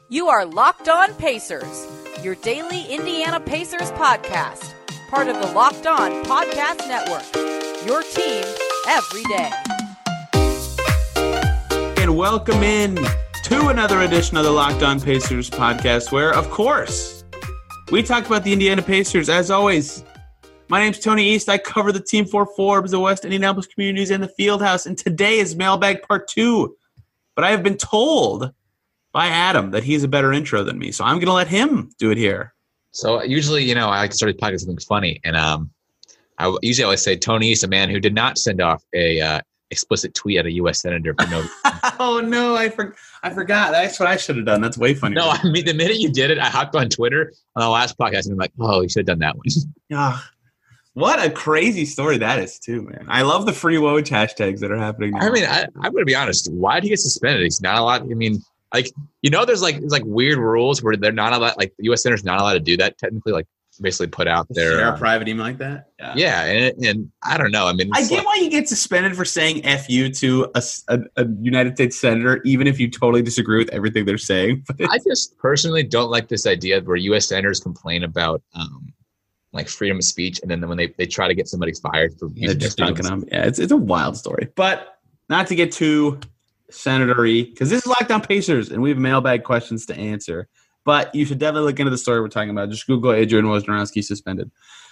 You are Locked On Pacers, your daily Indiana Pacers podcast, part of the Locked On Podcast Network, your team every day. And welcome in to another edition of the Locked On Pacers podcast, where, of course, we talk about the Indiana Pacers. As always, my name's Tony East. I cover the team for Forbes, the West Indianapolis Communities, and the Fieldhouse. And today is Mailbag Part 2. But I have been told by Adam that he's a better intro than me, so I'm going to let him do it here. So usually, I like to start a podcast with something funny, and I usually always say Tony East, a man who did not send off a explicit tweet at a U.S. senator for no. Oh no, I forgot. That's what I should have done. That's way funnier. No, I mean the minute you did it, I hopped on Twitter on the last podcast, and I'm like, oh, you should have done that one. Yeah. What a crazy story that is, too, man. I love the free Woj hashtags that are happening now. I mean, I'm going to be honest. Why did he get suspended? He's not allowed. I mean, there's weird rules where they're not allowed. Like the U.S. Senator's not allowed to do that. Technically, basically put out their share a private email like that. Yeah, and I don't know. I mean, I get why you get suspended for saying "f you" to a United States senator, even if you totally disagree with everything they're saying. I just personally don't like this idea where U.S. senators complain about freedom of speech, and then when they try to get somebody fired for just dunking them. Yeah, it's a wild story. But not to get too senatory, because this is Locked On Pacers, and we have mailbag questions to answer. But you should definitely look into the story we're talking about. Just Google Adrian Wojnarowski suspended.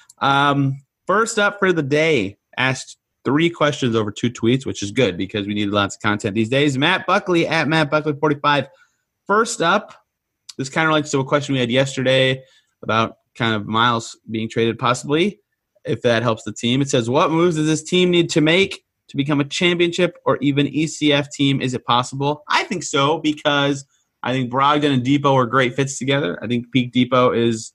First up for the day, asked 3 questions over 2 tweets, which is good because we need lots of content these days. Matt Buckley at Matt Buckley45. First up, this kind of relates to a question we had yesterday about kind of Miles being traded possibly, if that helps the team. It says, what moves does this team need to make to become a championship or even ECF team? Is it possible? I think so, because I think Brogdon and Depot are great fits together. I think Peak Depot is,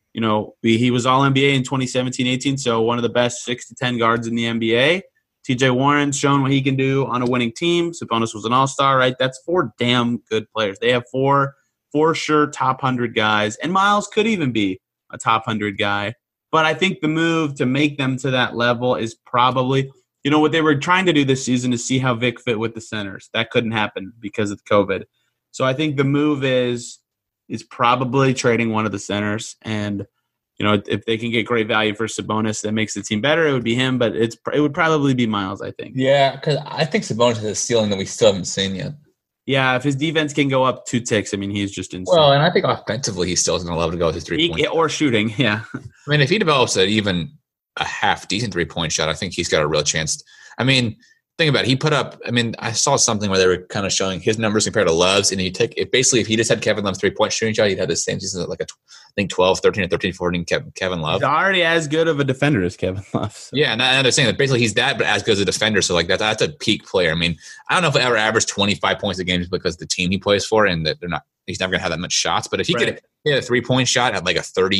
he was All-NBA in 2017-18, so one of the best 6 to 10 guards in the NBA. TJ Warren's shown what he can do on a winning team. Sabonis was an all-star, right? That's 4 damn good players. They have 4 for sure top 100 guys, and Miles could even be a top 100 guy. But I think the move to make them to that level is probably, what they were trying to do this season is see how Vic fit with the centers. That couldn't happen because of COVID. So I think the move is probably trading one of the centers. And, if they can get great value for Sabonis that makes the team better, it would be him. But it would probably be Miles, I think. Yeah, because I think Sabonis has a ceiling that we still haven't seen yet. Yeah, if his defense can go up 2 ticks, he's just insane. Well, and I think offensively he's still going to love to go with his 3-point. Or shooting, yeah. If he develops even a half-decent 3-point shot, I think he's got a real chance. Think about it. He put up – I saw something where they were kind of showing his numbers compared to Love's, and you take – basically, if he just had Kevin Love's 3-point shooting shot, he'd have the same season like 12, 13, or 13, 14 Kevin Love. He's already as good of a defender as Kevin Love. So. Yeah, and they're saying that basically he's that, but as good as a defender. So, that's a peak player. I don't know if he'll ever average 25 points a game just because the team he plays for and that he's never going to have that much shots. But if he could hit a 3-point shot at a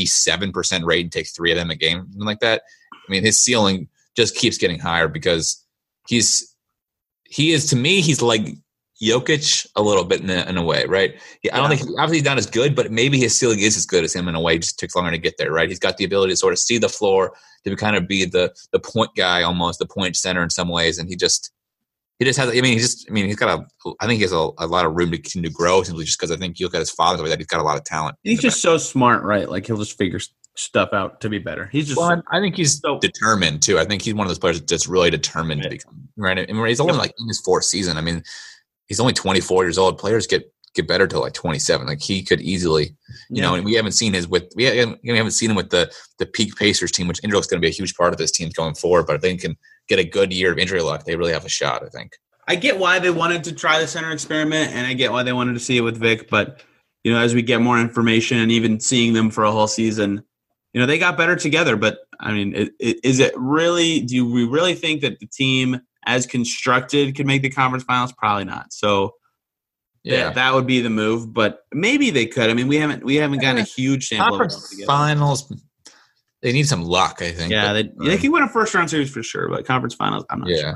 37% rate and take 3 of them a game, something like that, his ceiling just keeps getting higher because he is, to me, he's like Jokic a little bit in a way, right? I don't think obviously he's not as good, but maybe his ceiling is as good as him in a way. It just takes longer to get there, right? He's got the ability to sort of see the floor, to kind of be the point guy almost, the point center in some ways, and he just has. I think he has a lot of room to continue to grow simply just because I think you look at his father, that he's got a lot of talent. He's just so smart, right? He'll just figure stuff out to be better. He's just. Well, I think he's so determined too. I think he's one of those players that's just really determined to become right. He's only in his 4th season. He's only 24 years old. Players get better till 27. He could easily, and we haven't seen we haven't seen him with the peak Pacers team, which Indrel's going to be a huge part of this team going forward. But if they can get a good year of injury luck, they really have a shot, I think. I get why they wanted to try the center experiment, and I get why they wanted to see it with Vic. But as we get more information and even seeing them for a whole season, they got better together. But is it really? Do we really think that the team, as constructed, can make the conference finals? Probably not. So, yeah, that would be the move. But maybe they could. We haven't gotten a huge sample. Conference finals, they need some luck, I think. Yeah, they can win a first-round series for sure, but conference finals, I'm not sure.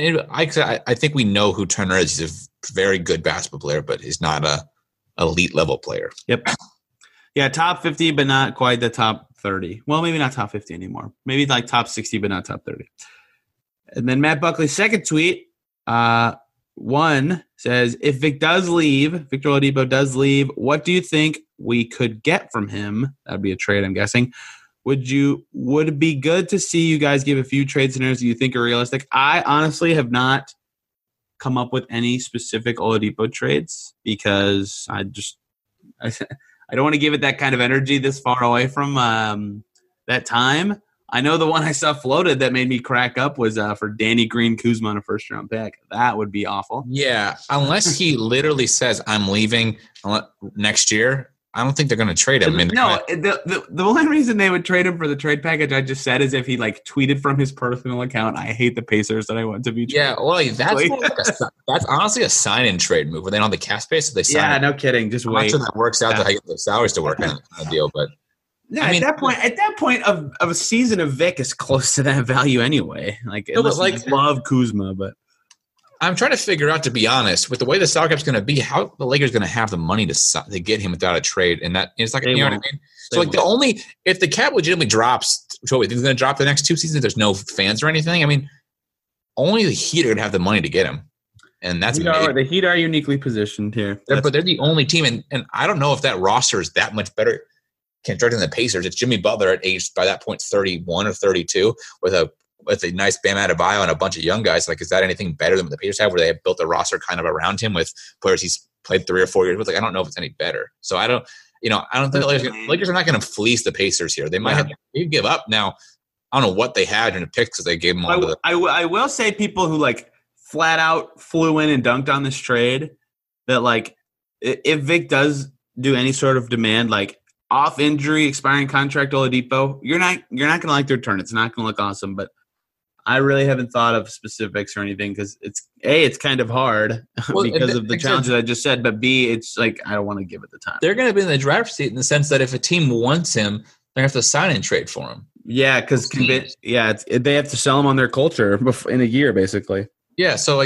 I think we know who Turner is. He's a very good basketball player, but he's not a elite level player. Yep. Yeah, top 50, but not quite the top 30. Well, maybe not top 50 anymore. Maybe top 60, but not top 30. And then Matt Buckley's second tweet one says, if Victor Oladipo does leave, what do you think we could get from him? That'd be a trade, I'm guessing. Would it be good to see you guys give a few trade scenarios that you think are realistic? I honestly have not come up with any specific Oladipo trades because I don't want to give it that kind of energy this far away from that time. I know the one I saw floated that made me crack up was for Danny Green Kuzma on a first-round pick. That would be awful. Yeah, unless he literally says, I'm leaving next year, I don't think they're going to trade him. The only reason they would trade him for the trade package I just said is if he tweeted from his personal account, I hate the Pacers that I want to be traded. Yeah, well, that's honestly a sign-in trade move where they don't have the cap space, so they sign. Yeah, no kidding. Just wait. I'm not sure that works out to how you get the salaries to work out kind of deal, but yeah, at that point of a season of Vic is close to that value anyway. Love Kuzma, but I'm trying to figure out, to be honest, with the way the salary cap's going to be, how the Lakers going to have the money to get him without a trade, and that it's like you know what I mean. So if the cap legitimately drops, so it's going to drop the next 2 seasons. There's no fans or anything. I mean, only the Heat are going to have the money to get him, and that's the Heat are uniquely positioned here. But they're the only team, and I don't know if that roster is that much better constructed than the Pacers. It's Jimmy Butler at age by that point 31 or 32 with a nice Bam Adebayo and a bunch of young guys. Is that anything better than what the Pacers have, where they have built a roster kind of around him with players he's played 3 or 4 years with? I don't know if it's any better. So I don't think the Lakers are not going to fleece the Pacers here. They might have to give up. Now, I don't know what they had in the picks because they gave them all. I will say people who flat out flew in and dunked on this trade that if Vic does do any sort of demand off injury, expiring contract Oladipo, you're not going to like the return. It's not going to look awesome, but I really haven't thought of specifics or anything because it's kind of hard because of the challenges I just said, but B, it's I don't want to give it the time. They're going to be in the driver's seat in the sense that if a team wants him, they have to sign and trade for him. Yeah, because they have to sell him on their culture in a year, basically. Yeah, so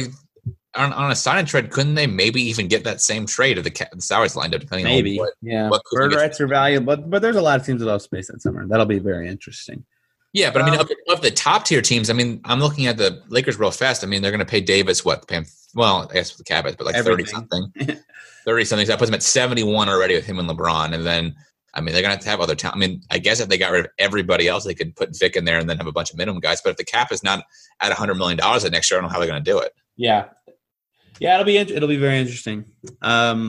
on a sign and trade, couldn't they maybe even get that same trade if the salaries lined up, depending on what bird rights are valuable, but there's a lot of teams that have space that summer. That'll be very interesting. Yeah, but of the top tier teams, I'm looking at the Lakers real fast. They're going to pay Davis pay him, well, I guess with the cap, but 30-something. 30-something. So that puts him at 71 already with him and LeBron. And then, they're going to have other talent. I guess if they got rid of everybody else, they could put Vic in there and then have a bunch of minimum guys. But if the cap is not at $100 million next year, I don't know how they're going to do it. Yeah. Yeah, it'll be very interesting. I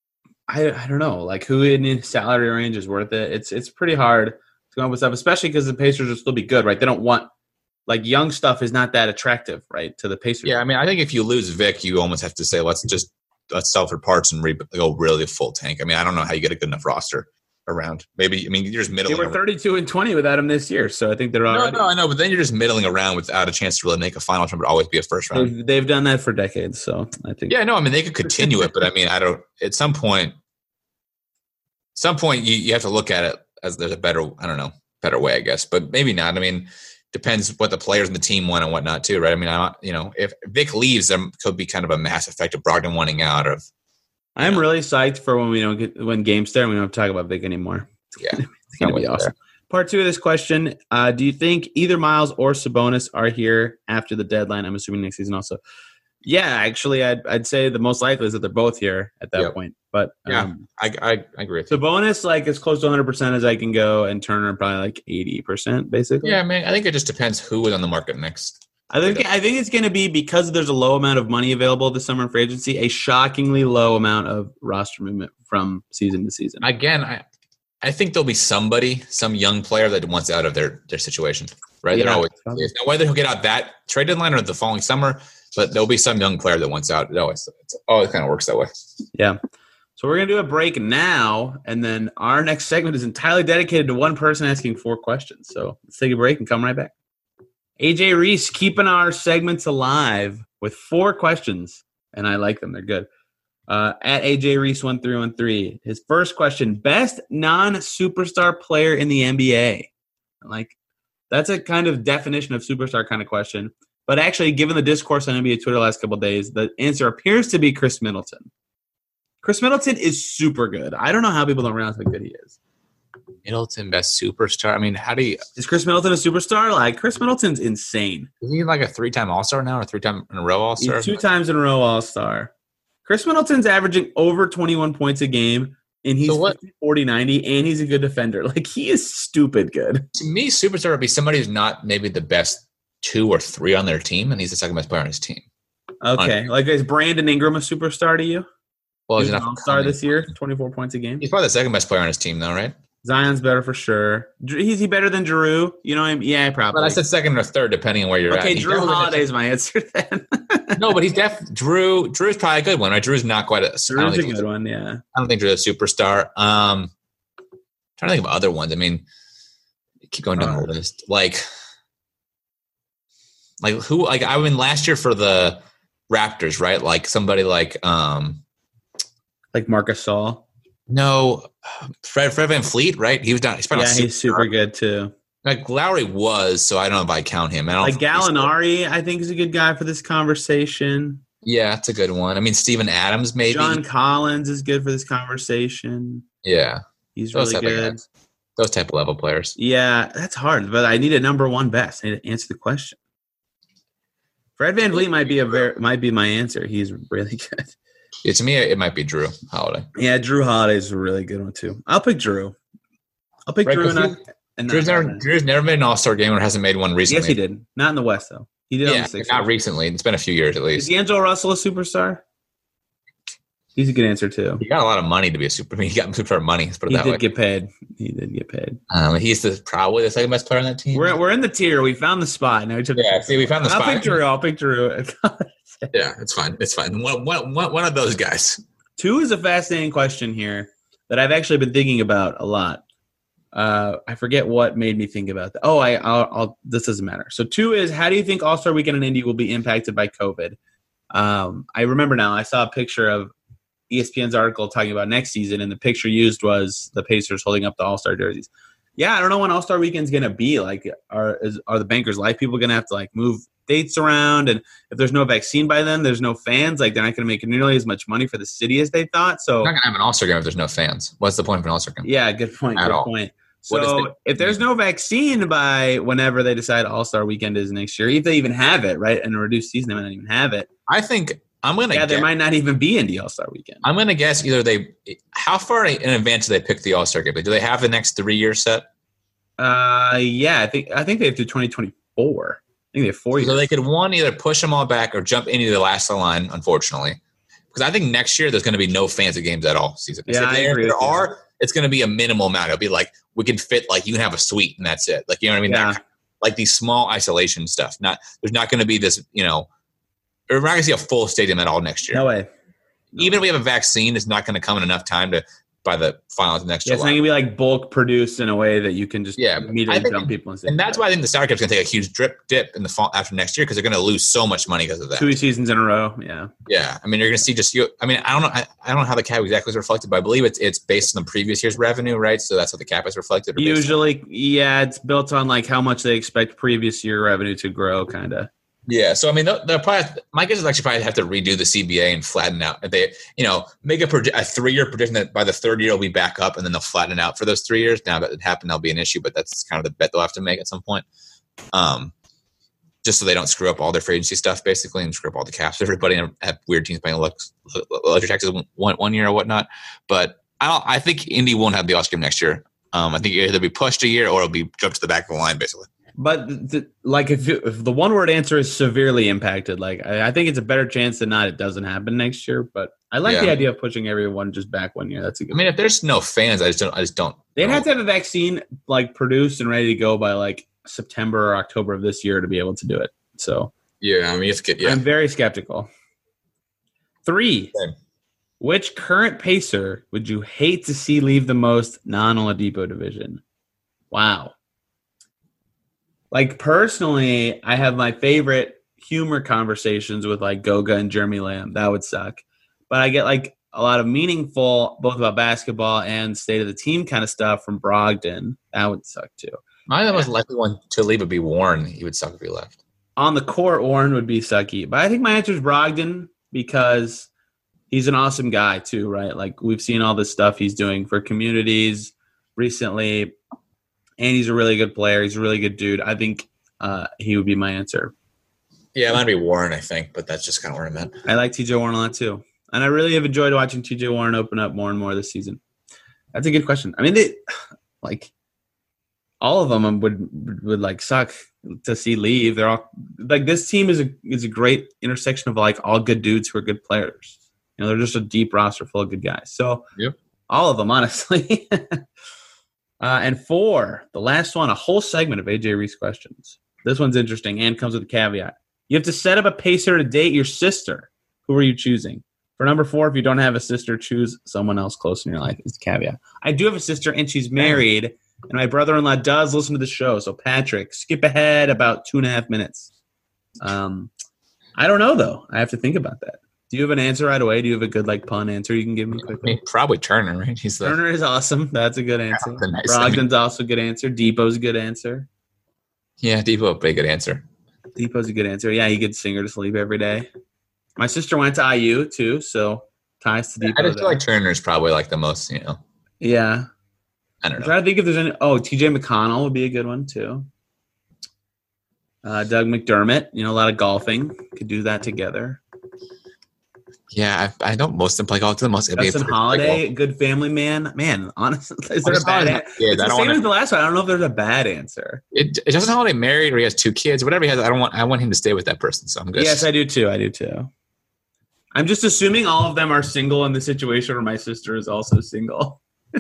don't know, who in the salary range is worth it. It's pretty hard to come up with stuff, especially because the Pacers will still be good, right? They don't want young stuff is not that attractive, right, to the Pacers. Yeah, I think if you lose Vic, you almost have to say let's sell for parts and go really full tank. I don't know how you get a good enough roster around. Maybe you're just middling. They were 32-20 without him this year, so I think they're already. No, I know, but then you're just middling around without a chance to really make a final term, but always be a first round. They've done that for decades, so I think. Yeah, no, they could continue it, but I don't. At some point, you have to look at it as there's a better way, I guess, but maybe not. Depends what the players and the team want and whatnot too, right? If Vic leaves, there could be kind of a mass effect of Brogdon wanting out of. I'm really psyched for when games start and we don't have to talk about Vic anymore. Yeah. It's going to be awesome. Part 2 of this question, do you think either Miles or Sabonis are here after the deadline? I'm assuming next season also. Yeah, actually, I'd say the most likely is that they're both here at that point. But I agree with you. Sabonis, as close to 100% as I can go, and Turner probably 80%, basically. Yeah, I think it just depends who is on the market next. I think it's going to be, because there's a low amount of money available this summer in free agency, a shockingly low amount of roster movement from season to season. Again, I think there'll be some young player that wants out of their situation, right? Yeah. Now, whether he'll get out that trade deadline or the following summer, but there'll be some young player that wants out. It always kind of works that way. Yeah. So we're going to do a break now, and then our next segment is entirely dedicated to one person asking 4 questions. So let's take a break and come right back. AJ Reese keeping our segments alive with 4 questions, and I like them. They're good. At AJ Reese 1313, his first question: best non-superstar player in the NBA. That's a kind of definition of superstar kind of question. But actually, given the discourse on NBA Twitter the last couple of days, the answer appears to be Chris Middleton. Chris Middleton is super good. I don't know how people don't realize how good he is. Middleton, best superstar. I mean, how do you? Is Chris Middleton a superstar? Like, Chris Middleton's insane. Is he like a 3-time All-Star now, or 3-time in a row All-Star? He's 2 times in a row All-Star. Chris Middleton's averaging over 21 points a game, and he's 40-90, and he's a good defender. Like, he is stupid good. To me, superstar would be somebody who's not maybe the best 2 or 3 on their team, and he's the second best player on his team. Okay. Like, is Brandon Ingram a superstar to you? Well, he's an All-Star this year, 24 points a game. He's probably the second best player on his team, though, right? Zion's better for sure. Is he better than Drew? You know what I mean? Yeah, probably. But I said second or third, depending on where you're at. Okay, Drew Holiday's my answer then. No, but he's Drew. Drew's probably a good one, right? Drew's not quite a. Drew's a good one, yeah. I don't think Drew's a superstar. Trying to think of other ones. I mean, keep going down the list. Like who? Like I mean, last year for the Raptors, right? Like somebody like Marc Gasol. No, Fred VanVleet, right? He was down. He's super good too. Like Lowry was, so I don't know if I count him. I don't like Gallinari, I think is a good guy for this conversation. Yeah, that's a good one. I mean, Steven Adams, maybe. John Collins is good for this conversation. Yeah, he's really good. Those type of level players. Yeah, that's hard, but I need a number one best. I need to answer the question. Fred VanVleet might be my answer. He's really good. Yeah, to me, it might be Drew Holiday. Yeah, Drew Holiday is a really good one too. I'll pick Drew. Drew. Drew's never made an All-Star game or hasn't made one recently. Yes, he did. Not in the West though. He did. Yeah, not recently. It's been a few years at least. Is D'Angelo Russell a superstar? He's a good answer too. He got a lot of money to be a super. I mean, he got superstar money. Let's put it that way. He did get paid. He's probably the second best player on that team. We're in the tier. We found the spot. Now we found the spot. I'll pick Drew. Yeah, it's fine. It's fine. One of those guys. 2 is a fascinating question here that I've actually been thinking about a lot. I forget what made me think about that. Oh, I'll this doesn't matter. So 2 is, how do you think All-Star Weekend in Indy will be impacted by COVID? I remember now. I saw a picture of ESPN's article talking about next season, and the picture used was the Pacers holding up the All-Star jerseys. Yeah, I don't know when All-Star Weekend's going to be. Like, are the Bankers Life people going to have to like move dates around? And if there's no vaccine by then, there's no fans. Like, they're not going to make nearly as much money for the city as they thought. So you're not going to have an All-Star game if there's no fans. What's the point of an All-Star game? Yeah, good point. So if there's no vaccine by whenever they decide All-Star Weekend is next year, if they even have it, right, in a reduced season, they might not even have it. I think I'm going to guess. There might not even be Indy All-Star Weekend. I'm going to guess how far in advance do they pick the All-Star game? Do they have the next 3 years set? Yeah, I think they have to 2024. I think they have 4 years. So they could either push them all back or jump into the last line, unfortunately. Because I think next year there's going to be no fans at games at all season. Yeah, I agree. There are, it's going to be a minimal amount. It'll be like we can fit, like you can have a suite and that's it. Like, you know what I mean? Yeah. Like these small isolation stuff. There's not going to be this, we're not going to see a full stadium at all next year. No way. Even if we have a vaccine, it's not going to come in enough time by the finals next July. It's not going to be like bulk produced in a way that you can just immediately dump people. And that's why I think the salary cap is going to take a huge dip in the fall after next year because they're going to lose so much money because of that. 2 seasons in a row, yeah. Yeah, I mean, you're going to see I don't know. I don't know how the cap exactly is reflected, but I believe it's based on the previous year's revenue, right? So that's what the cap is reflected. Usually, it's built on like how much they expect previous year revenue to grow, kind of. Yeah, so I mean, they'll probably. My guess is actually probably have to redo the CBA and flatten out. If they, make a 3-year prediction that by the 3rd year it'll be back up, and then they'll flatten it out for those 3 years. Now that it happened, that'll be an issue, but that's kind of the bet they'll have to make at some point. Just so they don't screw up all their free agency stuff, basically, and screw up all the caps. Everybody have weird teams paying luxury taxes one year or whatnot. But I think Indy won't have the All-Star game next year. I think it'll either be pushed a year or it'll be jumped to the back of the line, basically. But if the one word answer is severely impacted, like I think it's a better chance than not it doesn't happen next year. But I like the idea of pushing everyone just back 1 year. That's a good. If there's no fans, I just don't. They'd have to have a vaccine like produced and ready to go by like September or October of this year to be able to do it. So yeah, I'm very skeptical. 3. Same. Which current Pacer would you hate to see leave the most non-Oladipo division? Wow. Like, personally, I have my favorite humor conversations with, like, Goga and Jeremy Lamb. That would suck. But I get, like, a lot of meaningful, both about basketball and state of the team kind of stuff from Brogdon. That would suck, too. I think the most likely one to leave would be Warren. He would suck if he left. On the court, Warren would be sucky. But I think my answer is Brogdon because he's an awesome guy, too, right? Like, we've seen all this stuff he's doing for communities. recently, and he's a really good player. He's a really good dude. I think he would be my answer. Yeah, it might be Warren, I think, but that's just kind of where I'm at. I like TJ Warren a lot too. And I really have enjoyed watching TJ Warren open up more and more this season. That's a good question. I mean, all of them would like suck to see leave. They're all like, this team is a great intersection of like all good dudes who are good players. You know, they're just a deep roster full of good guys. So yep. All of them, honestly. And 4, the last one, a whole segment of AJ Reese questions. This one's interesting and comes with a caveat. You have to set up a pacer to date your sister. Who are you choosing? For number 4, if you don't have a sister, choose someone else close in your life. Is the caveat. I do have a sister, and she's married, and my brother-in-law does listen to the show. So, Patrick, skip ahead about 2.5 minutes. I don't know, though. I have to think about that. Do you have an answer right away? Do you have a good pun answer you can give me quickly? Probably Turner, right? Turner is awesome. That's a good answer. Nice Brogdon's also a good answer. Depot's a good answer. Yeah, Depot, a pretty good answer. Depot's a good answer. Yeah, he gets Singer to sleep every day. My sister went to IU too, so ties to Depot. I just feel like Turner's probably like the most, Yeah. I don't know. I'm trying to think if there's any. Oh, TJ McConnell would be a good one too. Doug McDermott, a lot of golfing. Could do that together. Yeah, I don't most of them play golf to the most. Justin Holiday, good family man. Man, honestly, is there a bad answer? It's the same as the last one. I don't know if there's a bad answer. Justin Holiday married or he has 2 kids, whatever he has. I want him to stay with that person. So I'm good. Yes, I do too. I'm just assuming all of them are single in the situation where my sister is also single.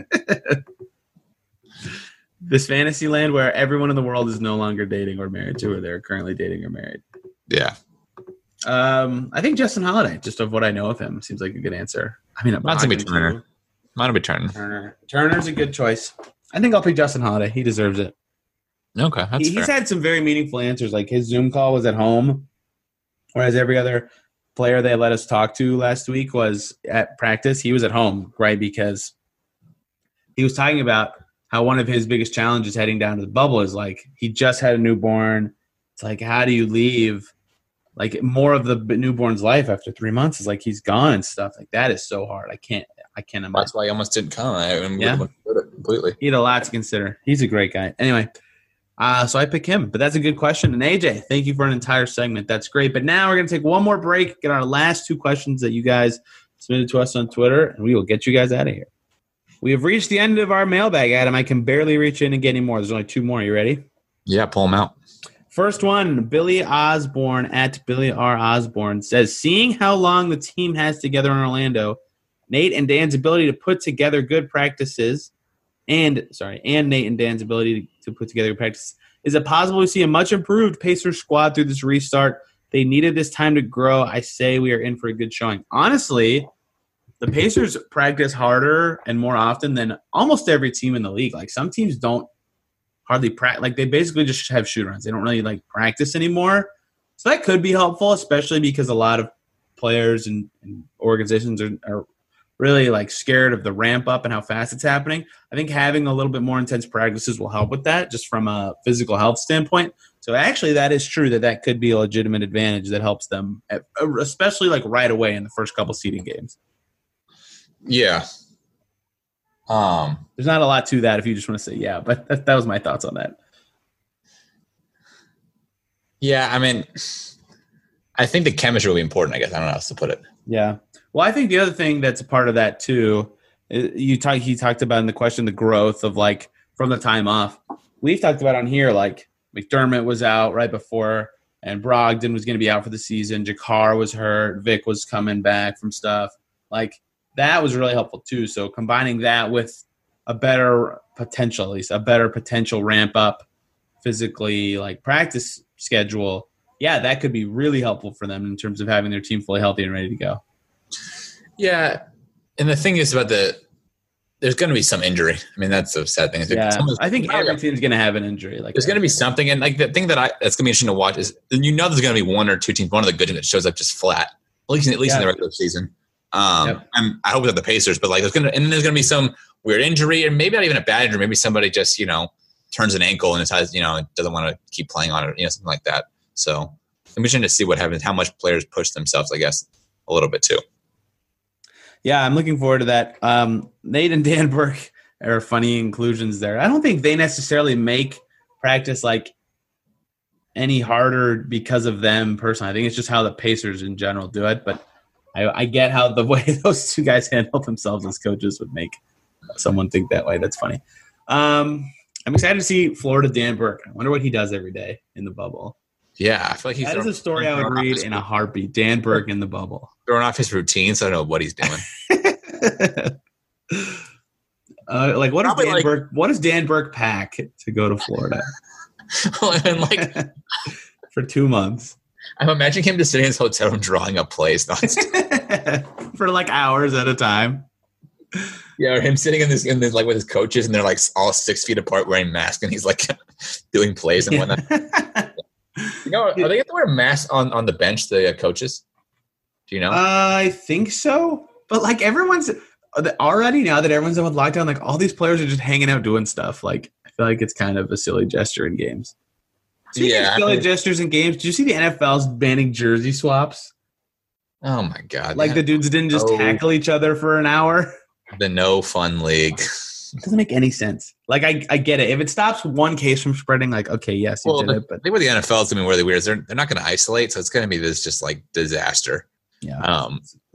This fantasy land where everyone in the world is no longer dating or married to, or they're currently dating or married. Yeah. I think Justin Holiday, just of what I know of him, seems like a good answer. I mean, might be Turner. Might be Turner. Turner's a good choice. I think I'll pick Justin Holiday. He deserves it. Okay, he's had some very meaningful answers. Like his Zoom call was at home, whereas every other player they let us talk to last week was at practice. He was at home, right? Because he was talking about how one of his biggest challenges heading down to the bubble is like he just had a newborn. It's like, how do you leave? Like more of the newborn's life after 3 months is like he's gone and stuff. Like that is so hard. I can't imagine. That's why he almost didn't come. Yeah, completely. He had a lot to consider. He's a great guy. Anyway, so I pick him. But that's a good question. And AJ, thank you for an entire segment. That's great. But now we're gonna take one more break. Get our last 2 questions that you guys submitted to us on Twitter, and we will get you guys out of here. We have reached the end of our mailbag, Adam. I can barely reach in and get any more. There's only 2 more. You ready? Yeah, pull them out. First one, Billy Osborne at Billy R. Osborne says, seeing how long the team has together in Orlando, Nate and Dan's ability to put together good practices, and Nate and Dan's ability to put together good practices, is it possible to see a much improved Pacers squad through this restart? They needed this time to grow. I say we are in for a good showing. Honestly, the Pacers practice harder and more often than almost every team in the league. Like some teams don't hardly practice. Like they basically just have shoot runs. They don't really like practice anymore. So that could be helpful, especially because a lot of players and organizations are really like scared of the ramp up and how fast it's happening. I think having a little bit more intense practices will help with that just from a physical health standpoint. So actually that is true that could be a legitimate advantage that helps them, especially like right away in the first couple seeding games. Yeah. There's not a lot to that if you just want to say yeah, but that was my thoughts on that. Yeah, I mean, I think the chemistry will be important, I guess. I don't know how else to put it. Yeah. Well, I think the other thing that's a part of that too, he talked about in the question, the growth of like from the time off. We've talked about on here, like McDermott was out right before and Brogdon was going to be out for the season. Jakar was hurt. Vic was coming back from stuff. Like that was really helpful too. So combining that with a better potential, at least a better potential ramp up physically, like practice schedule. Yeah, that could be really helpful for them in terms of having their team fully healthy and ready to go. Yeah. And the thing is about there's going to be some injury. I mean, that's the sad thing. Yeah, I think every team's going to have an injury. Like there's going to be something. And like the thing that's going to be interesting to watch is, there's going to be 1 or 2 teams, one of the good teams that shows up just flat, at least in the regular season. I hope that the Pacers, but like there's going to be some weird injury, and maybe not even a bad injury. Maybe somebody just, turns an ankle and decides, doesn't want to keep playing on it, something like that. So I'm interested to see what happens, how much players push themselves, I guess, a little bit too. Yeah, I'm looking forward to that. Nate and Dan Burke or funny inclusions there. I don't think they necessarily make practice like any harder because of them personally. I think it's just how the Pacers in general do it. But I get how the way those two guys handle themselves as coaches would make someone think that way. That's funny. I'm excited to see Florida Dan Burke. I wonder what he does every day in the bubble. Yeah, I feel like that is a story I would read in a heartbeat. Dan Burke in the bubble. Throwing off his routines. I don't know what he's doing. What does Dan Burke pack to go to Florida? And like for 2 months. I'm imagining him just sitting in his hotel room drawing up plays for like hours at a time. Yeah, or him sitting in this like with his coaches, and they're like all 6 feet apart wearing masks, and he's like doing plays and whatnot. Are they going to wear masks on the bench, the coaches? Do you know? I think so. But like everyone's already, now that everyone's in with lockdown, like all these players are just hanging out doing stuff. Like I feel like it's kind of a silly gesture in games. Silly gestures in games. Did you see the NFL's banning jersey swaps? Oh my God. Like the dudes didn't just tackle each other for an hour. The no fun league. It doesn't make any sense. Like I get it. If it stops one case from spreading, like, okay, yes, you did it. But I think what the NFL is going to be really weird is they're not going to isolate, so it's going to be this just like disaster. Yeah.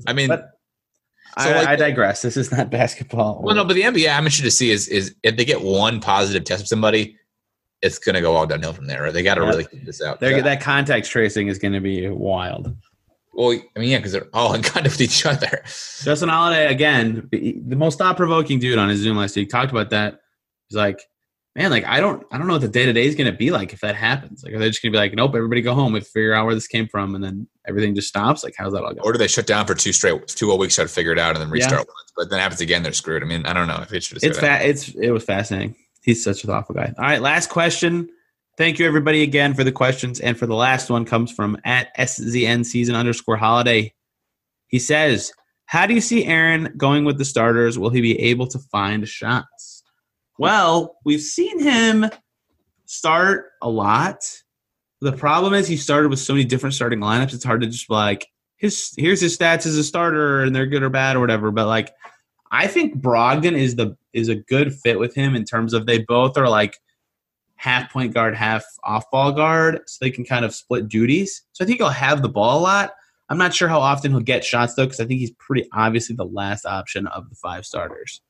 I digress. This is not basketball. Well, no, but the NBA, I'm interested to see is if they get one positive test of somebody, it's going to go all downhill from there. Right? They got to really keep this out. That contact tracing is going to be wild. Well, I mean, yeah, because they're all in contact with each other. Justin Holiday, again, the most thought-provoking dude on his Zoom last week, talked about that. He's like, man, like I don't know what the day-to-day is going to be like if that happens. Like, are they just going to be like, nope, everybody go home, we figure out where this came from, and then everything just stops? Like, how's that all going? Or do they shut down for 2 whole weeks, try to figure it out, and then restart once? But then it happens again, they're screwed. I mean, I don't know if it should. It was fascinating. He's such a thoughtful guy. All right, last question. Thank you, everybody, again for the questions. And for the last one comes from @SZN_Holiday. He says, how do you see Aaron going with the starters? Will he be able to find shots? Well, we've seen him start a lot. The problem is he started with so many different starting lineups. It's hard to just be like, here's his stats as a starter and they're good or bad or whatever. But like, I think Brogdon is a good fit with him in terms of they both are like half point guard, half off ball guard. So they can kind of split duties. So I think he'll have the ball a lot. I'm not sure how often he'll get shots, though, because I think he's pretty obviously the last option of the 5 starters.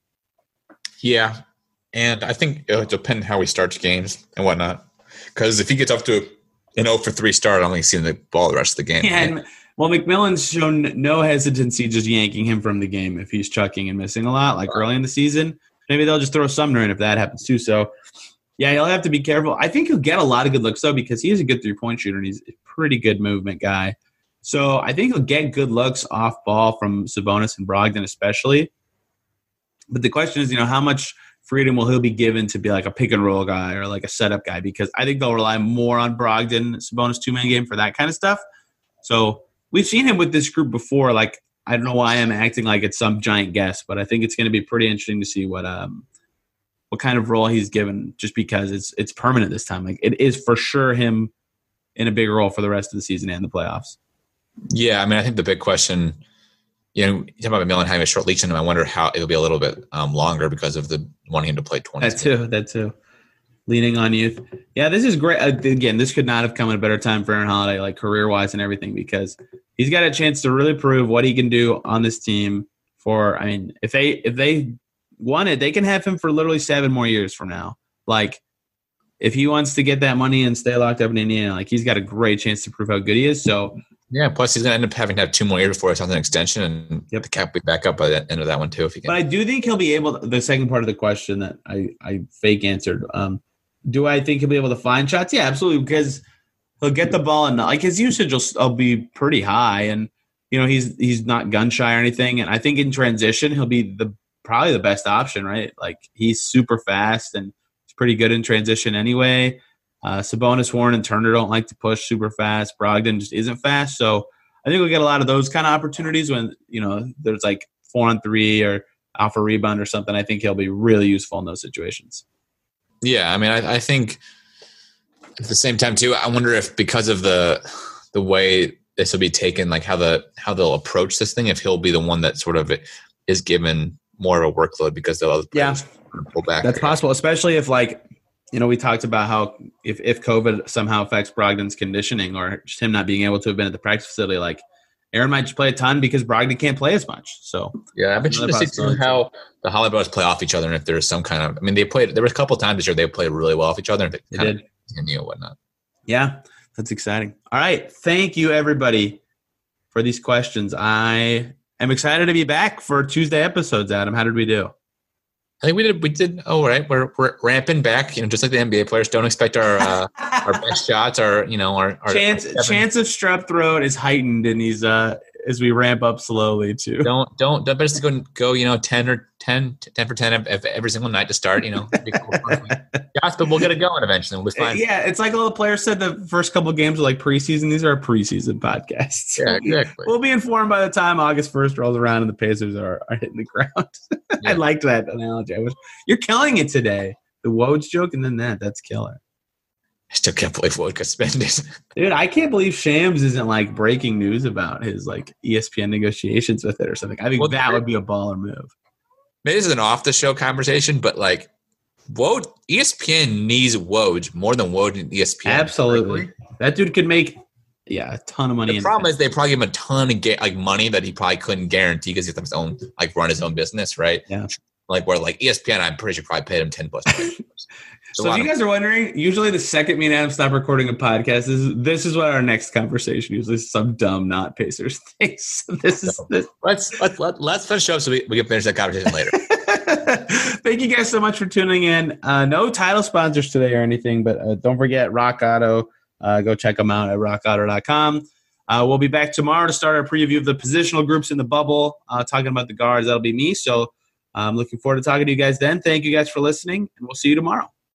Yeah, and I think it'll depend how he starts games and whatnot. Because if he gets up to an 0-for-3 start, I don't think he's seeing the ball the rest of the game. Yeah, and, McMillan's shown no hesitancy just yanking him from the game if he's chucking and missing a lot, like early in the season. Maybe they'll just throw Sumner in if that happens, too. So, yeah, he'll have to be careful. I think he'll get a lot of good looks, though, because he is a good three-point shooter, and he's a pretty good movement guy. So I think he'll get good looks off ball from Sabonis and Brogdon especially. But the question is, how much freedom will he be given to be like a pick and roll guy or like a setup guy? Because I think they'll rely more on Brogdon, Sabonis 2-man game for that kind of stuff. So we've seen him with this group before. Like, I don't know why I'm acting like it's some giant guess, but I think it's going to be pretty interesting to see what kind of role he's given, just because it's permanent this time. Like, it is for sure him in a big role for the rest of the season and the playoffs. Yeah, I mean, I think the big question, you talk about McMillan having a short leash in him. I wonder how it'll be a little bit longer because of the wanting him to play 20. That too. Leaning on youth. Yeah, this is great. Again, this could not have come at a better time for Aaron Holiday, like career-wise and everything, because he's got a chance to really prove what he can do on this team. If they want it, they can have him for literally 7 more years from now. Like, if he wants to get that money and stay locked up in Indiana, like, he's got a great chance to prove how good he is. So. Yeah, plus he's going to end up having to have 2 more years before it's on an extension, and the cap will be back up by the end of that one too. If he can. But I do think he'll be able to, the second part of the question that I fake answered. Do I think he'll be able to find shots? Yeah, absolutely, because he'll get the ball and like his usage will be pretty high, and he's not gun shy or anything. And I think in transition he'll be probably the best option, right? Like, he's super fast and he's pretty good in transition anyway. Sabonis, Warren, and Turner don't like to push super fast. Brogdon just isn't fast. So I think we'll get a lot of those kind of opportunities when, there's like 4-on-3 or off a rebound or something. I think he'll be really useful in those situations. Yeah, I mean, I think at the same time too, I wonder if because of the way this will be taken, like how they'll approach this thing, if he'll be the one that sort of is given more of a workload because the other players pull back. That's possible, especially if we talked about how if COVID somehow affects Brogdon's conditioning or just him not being able to have been at the practice facility, Aaron might just play a ton because Brogdon can't play as much. So yeah, I've been interested to see how the Holiday brothers play off each other, and if there's some kind of, there were a couple of times this year they played really well off each other, and they kind of continue and whatnot. Yeah, that's exciting. All right, thank you everybody for these questions. I am excited to be back for Tuesday episodes. Adam, how did we do? I think we did all right. We're ramping back, just like the NBA players. Don't expect our best shots, our chance of strep throat is heightened in these as we ramp up slowly too. Don't best to go 10 for 10 every single night to start. Shots, but we'll get it going eventually. We'll be fine. Yeah, it's like all the players said the first couple of games were preseason. These are our preseason podcasts. Yeah, exactly. We'll be informed by the time August 1st rolls around and the Pacers are hitting the ground. Yeah. I liked that analogy. You're killing it today. The Woj joke and then that's killer. I still can't believe Woj got suspended. Dude, I can't believe Shams isn't breaking news about his ESPN negotiations with it or something. I think that would be a baller move. Maybe this is an off the show conversation, but Woj, ESPN needs Woj more than Woj and ESPN. Absolutely. That dude could make a ton of money. The problem is they probably give him a ton of money that he probably couldn't guarantee because he has his own run his own business, right? Yeah. Where ESPN, I'm pretty sure probably paid him $10 million. So if you guys are wondering, usually the second me and Adam stop recording a podcast, this is what our next conversation usually is some dumb not Pacers thing. So Let's finish up so we can finish that conversation later. Thank you guys so much for tuning in. No title sponsors today or anything, but don't forget Rock Auto. Go check them out at rockauto.com. We'll be back tomorrow to start our preview of the positional groups in the bubble, talking about the guards. That'll be me. So I'm looking forward to talking to you guys then. Thank you guys for listening, and we'll see you tomorrow.